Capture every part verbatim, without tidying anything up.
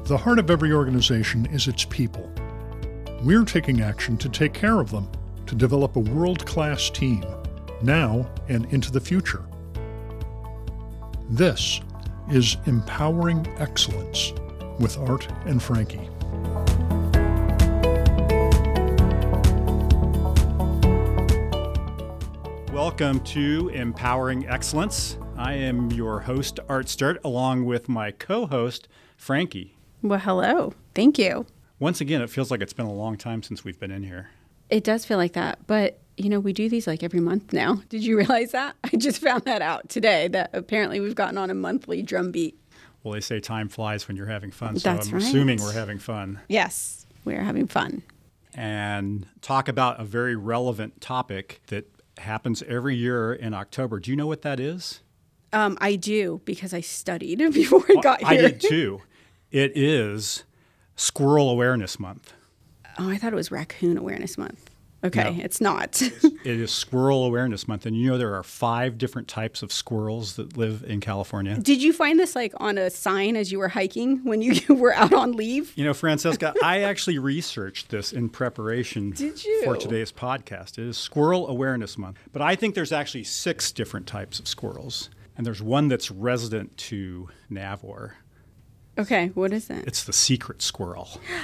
the heart of every organization is its people. We're taking action to take care of them, to develop a world-class team, now and into the future. This is Empowering Excellence with Art and Frankie. Welcome to Empowering Excellence. I am your host, Art Sturt, along with my co-host, Frankie. Well, hello. Thank you. Once again, it feels like it's been a long time since we've been in here. It does feel like that, but you know, we do these like every month now. Did you realize that? I just found that out today, that apparently we've gotten on a monthly drumbeat. Well, they say time flies when you're having fun, so That's I'm right. assuming we're having fun. Yes, we're having fun. And talk about a very relevant topic that happens every year in October. Do you know what that is? Um, I do, because I studied before I Well, got here. I did too. It is Squirrel Awareness Month. Oh, I thought it was Raccoon Awareness Month. Okay, No. It's not. It is Squirrel Awareness Month. And you know there are five different types of squirrels that live in California. Did you find this like on a sign as you were hiking when you were out on leave? You know, Francesca, I actually researched this in preparation Did you? for today's podcast. It is Squirrel Awareness Month. But I think there's actually six different types of squirrels. And there's one that's resident to Navwar. Okay, what is it? It's the secret squirrel.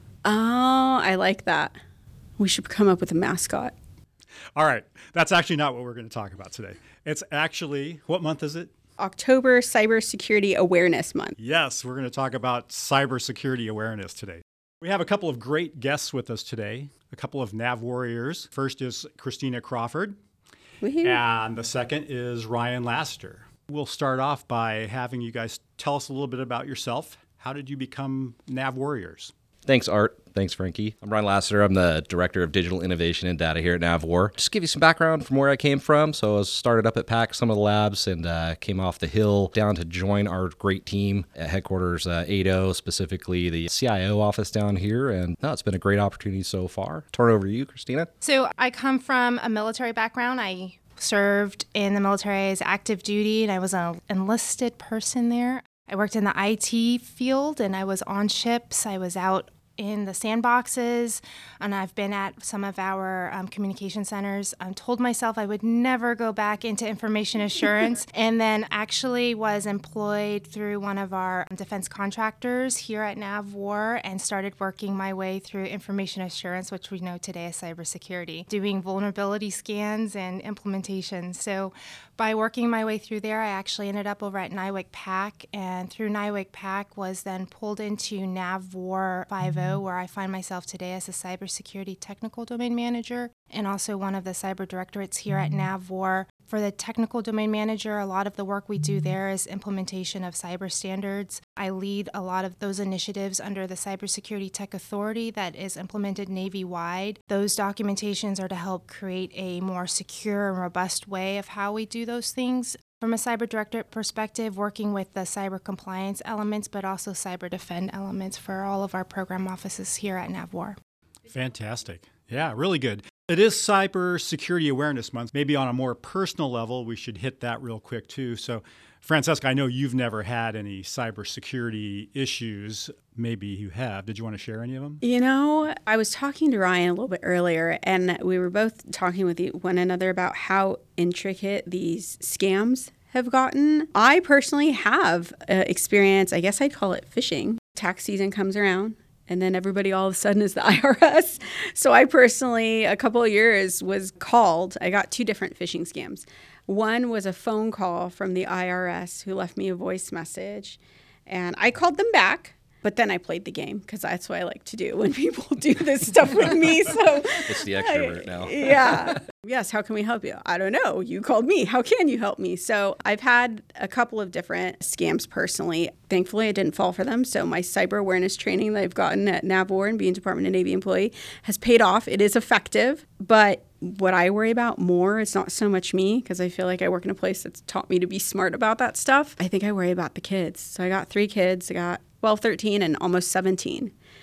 Oh, I like that. We should come up with a mascot. All right. That's actually not what we're going to talk about today. It's actually, what month is it? October Cybersecurity Awareness Month. Yes, we're going to talk about cybersecurity awareness today. We have a couple of great guests with us today, a couple of Nav warriors. First is Christina Crawford, Woohoo. and the second is Ryan Lassiter. We'll start off by having you guys tell us a little bit about yourself. How did you become Nav warriors? Thanks, Art. Thanks, Frankie. I'm Ryan Lassiter. I'm the Director of Digital Innovation and Data here at Navwar. Just to give you some background from where I came from. So I was started up at PAC, some of the labs, and uh, came off the hill down to join our great team at headquarters uh, eight oh, specifically the C I O office down here. And no, it's been a great opportunity so far. Turn it over to you, Christina. So I come from a military background. I served in the military as active duty, and I was an enlisted person there. I worked in the I T field, and I was on ships. I was out in the sandboxes, and I've been at some of our um, communication centers. I told myself I would never go back into information assurance, and then actually was employed through one of our defense contractors here at Navwar and started working my way through information assurance, which we know today as cybersecurity, doing vulnerability scans and implementation. So by working my way through there, I actually ended up over at NIWC PAC, and through NIWC PAC was then pulled into Navwar five oh, where I find myself today as a cybersecurity technical domain manager and also one of the cyber directorates here at Navwar. For the technical domain manager, a lot of the work we do there is implementation of cyber standards. I lead a lot of those initiatives under the Cybersecurity Tech Authority that is implemented Navy-wide. Those documentations are to help create a more secure and robust way of how we do those things. From a cyber directorate perspective, working with the cyber compliance elements, but also cyber defend elements for all of our program offices here at Navwar. Fantastic. Yeah, really good. It is Cyber Security Awareness Month. Maybe on a more personal level, we should hit that real quick too. So, Francesca, I know you've never had any cybersecurity issues. Maybe you have. Did you want to share any of them? You know, I was talking to Ryan a little bit earlier, and we were both talking with one another about how intricate these scams have gotten. I personally have uh, experience, I guess I'd call it phishing. Tax season comes around, and then everybody all of a sudden is the I R S. So I personally, a couple of years, was called. I got two different phishing scams. One was a phone call from the I R S who left me a voice message, and I called them back. But then I played the game because that's what I like to do when people do this stuff with me. So It's the extrovert now. Yeah. Yes. How can we help you? I don't know. You called me. How can you help me? So I've had a couple of different scams personally. Thankfully, I didn't fall for them. So my cyber awareness training that I've gotten at Navwar and being Department of Navy employee has paid off. It is effective. But what I worry about more is not so much me, because I feel like I work in a place that's taught me to be smart about that stuff. I think I worry about the kids. So I got three kids. I got twelve, thirteen, and almost seventeen.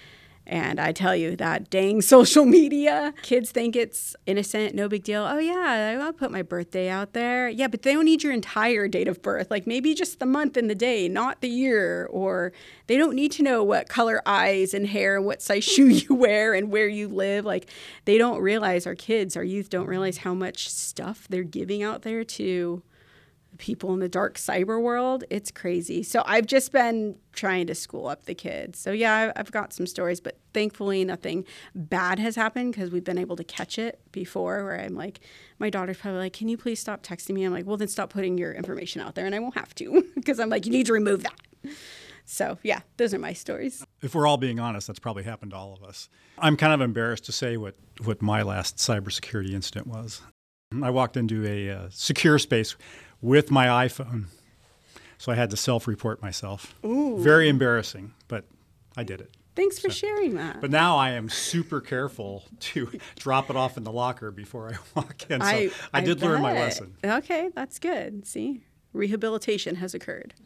And I tell you that dang social media, kids think it's innocent, no big deal. Oh yeah, I'll put my birthday out there. Yeah, but they don't need your entire date of birth. Like maybe just the month and the day, not the year. Or they don't need to know what color eyes and hair, what size shoe you wear and where you live. Like they don't realize, our kids, our youth don't realize how much stuff they're giving out there to people in the dark cyber world. It's crazy. So I've just been trying to school up the kids. So yeah, I've got some stories, but thankfully nothing bad has happened because we've been able to catch it before, where I'm like, my daughter's probably like, can you please stop texting me? I'm like, well, then stop putting your information out there, and I won't have to because I'm like, you need to remove that. So yeah, those are my stories. If we're all being honest, that's probably happened to all of us. I'm kind of embarrassed to say what, what my last cybersecurity incident was. I walked into a uh, secure space with my iPhone. So I had to self-report myself. Ooh. Very embarrassing, but I did it. Thanks for so, sharing that. But now I am super careful to drop it off in the locker before I walk in. So I, I, I did bet. learn my lesson. Okay, that's good. See, rehabilitation has occurred.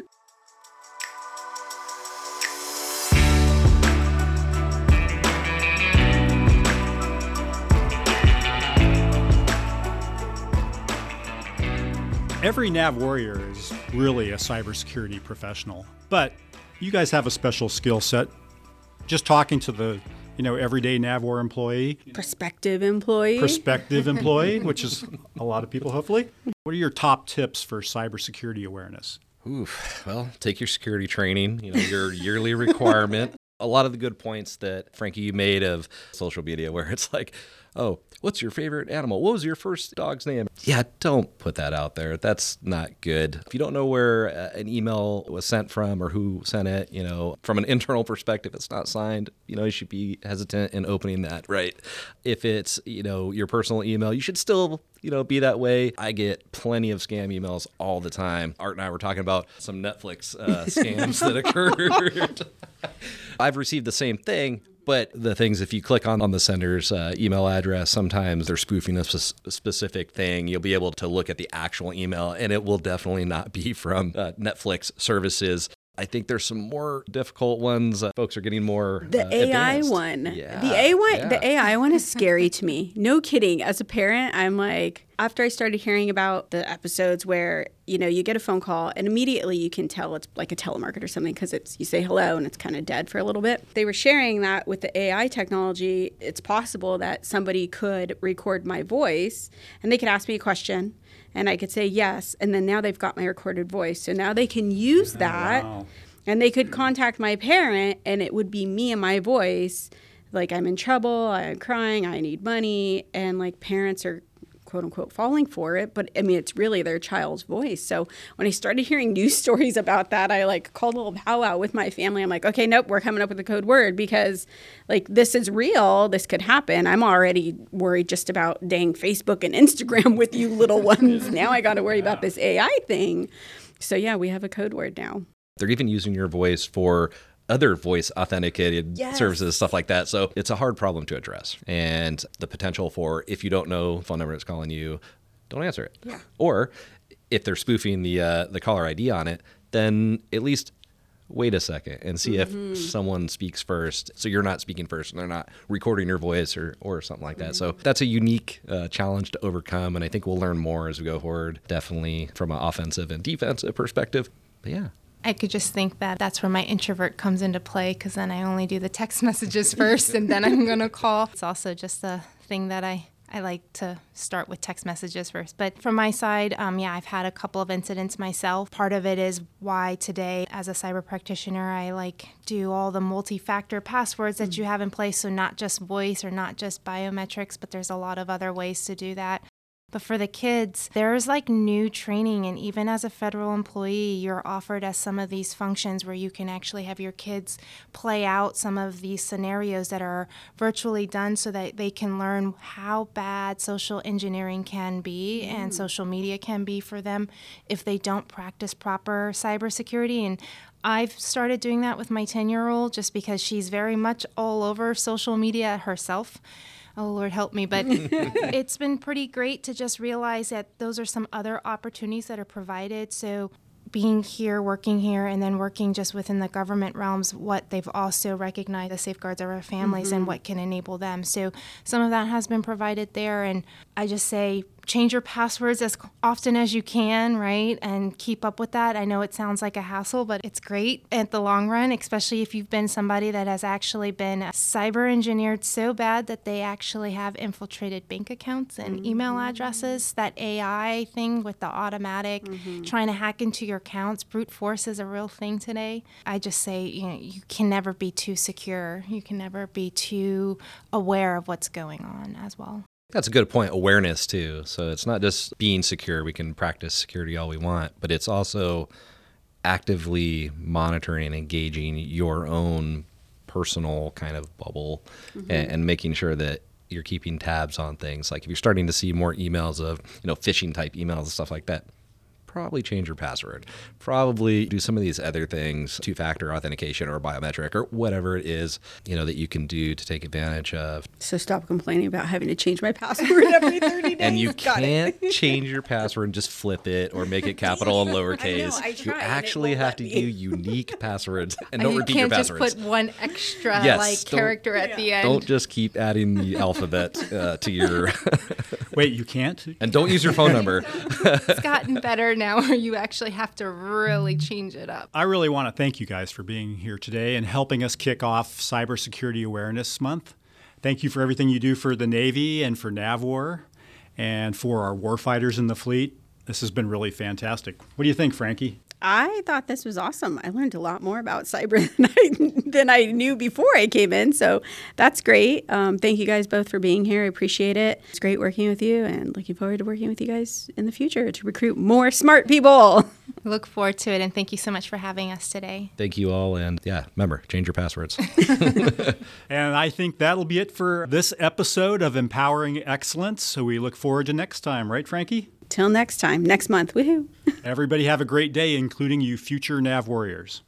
Every Nav Warrior is really a cybersecurity professional, but you guys have a special skill set. Just talking to the, you know, everyday Nav War employee. Prospective employee. Prospective employee, which is a lot of people, hopefully. What are your top tips for cybersecurity awareness? Oof. Well, take your security training, you know, your yearly requirement. A lot of the good points that Frankie you made of social media, where it's like, oh, what's your favorite animal? What was your first dog's name? Yeah, don't put that out there. That's not good. If you don't know where uh, an email was sent from or who sent it, you know, from an internal perspective, it's not signed, you know, you should be hesitant in opening that, right? If it's, you know, your personal email, you should still, you know, be that way. I get plenty of scam emails all the time. Art and I were talking about some Netflix uh, scams that occurred. I've received the same thing. But the things, if you click on, on the sender's uh, email address, sometimes they're spoofing a sp- specific thing. You'll be able to look at the actual email, and it will definitely not be from uh, Netflix services. I think there's some more difficult ones. Uh, folks are getting more The uh, A I advanced. one. Yeah. The A I one. Yeah. The A I one is scary to me. No kidding. As a parent, I'm like, after I started hearing about the episodes where, you know, you get a phone call and immediately you can tell it's like a telemarketer or something because it's you say hello and it's kind of dead for a little bit. They were sharing that with the A I technology, it's possible that somebody could record my voice and they could ask me a question and I could say yes, and then now they've got my recorded voice. So now they can use that. Wow. And they could contact my parent, and it would be me and my voice, like, I'm in trouble, I'm crying, I need money, and, like, parents are, quote-unquote, falling for it. But, I mean, it's really their child's voice. So when I started hearing news stories about that, I, like, called a little powwow with my family. I'm like, okay, nope, we're coming up with a code word because, like, this is real. This could happen. I'm already worried just about, dang, Facebook and Instagram with you little ones. Now I got to worry about this A I thing. So, yeah, we have a code word now. They're even using your voice for other voice authenticated yes. services, stuff like that. So it's a hard problem to address. And the potential for, if you don't know the phone number that's calling you, don't answer it. Yeah. Or if they're spoofing the uh, the caller I D on it, then at least wait a second and see mm-hmm. if someone speaks first. So you're not speaking first and they're not recording your voice or, or something like that. Mm-hmm. So that's a unique uh, challenge to overcome. And I think we'll learn more as we go forward, definitely from an offensive and defensive perspective. But yeah. I could just think that that's where my introvert comes into play because then I only do the text messages first and then I'm going to call. It's also just a thing that I, I like to start with text messages first. But from my side, um, yeah, I've had a couple of incidents myself. Part of it is why today, as a cyber practitioner, I like do all the multi-factor passwords that you have in place. So not just voice or not just biometrics, but there's a lot of other ways to do that. But for the kids, there's like new training, and even as a federal employee, you're offered as some of these functions where you can actually have your kids play out some of these scenarios that are virtually done so that they can learn how bad social engineering can be mm. and social media can be for them if they don't practice proper cybersecurity. And I've started doing that with my ten-year-old just because she's very much all over social media herself. Oh, Lord help me. But it's been pretty great to just realize that those are some other opportunities that are provided. So being here, working here, and then working just within the government realms, what they've also recognized the safeguards of our families mm-hmm. and what can enable them. So some of that has been provided there. And I just say, change your passwords as often as you can, right? And keep up with that. I know it sounds like a hassle, but it's great at the long run, especially if you've been somebody that has actually been cyber engineered so bad that they actually have infiltrated bank accounts and mm-hmm. email addresses. That A I thing with the automatic mm-hmm. trying to hack into your accounts, brute force is a real thing today. I just say, you know, you can never be too secure. You can never be too aware of what's going on as well. That's a good point. Awareness, too. So it's not just being secure. We can practice security all we want, but it's also actively monitoring and engaging your own personal kind of bubble mm-hmm. and, and making sure that you're keeping tabs on things. Like if you're starting to see more emails of, you know, phishing type emails and stuff like that, probably change your password. Probably do some of these other things, two-factor authentication or biometric or whatever it is, you know, that you can do to take advantage of. So stop complaining about having to change my password every thirty days. And you Got can't it. change your password and just flip it or make it capital and lowercase. I know, I you tried, actually have to me. do unique passwords and don't you repeat your can't passwords. just put one extra Yes, like don't- character at Yeah. the end. Don't just keep adding the alphabet uh, to your... Wait, you can't? And don't use your phone number. It's gotten better now where you actually have to really change it up. I really want to thank you guys for being here today and helping us kick off Cybersecurity Awareness Month. Thank you for everything you do for the Navy and for NAVWAR and for our warfighters in the fleet. This has been really fantastic. What do you think, Frankie? I thought this was awesome. I learned a lot more about cyber than I, than I knew before I came in. So that's great. Um, thank you guys both for being here. I appreciate it. It's great working with you and looking forward to working with you guys in the future to recruit more smart people. Look forward to it, and thank you so much for having us today. Thank you all. And yeah, remember, change your passwords. And I think that'll be it for this episode of Empowering Excellence. So we look forward to next time, right, Frankie? Till next time, next month. Woohoo. Everybody have a great day, including you future Nav warriors.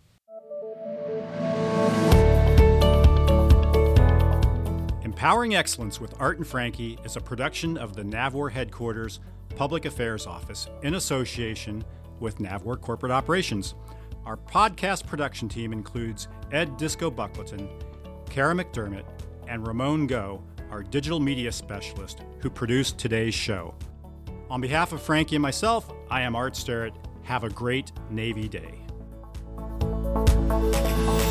Empowering Excellence with Art and Frankie is a production of the NAVWAR Headquarters Public Affairs Office in association with NAVWAR Corporate Operations. Our podcast production team includes Ed Disco Buckleton, Kara McDermott, and Ramon Go, our digital media specialist, who produced today's show. On behalf of Frankie and myself, I am Art Sterrett. Have a great Navy Day.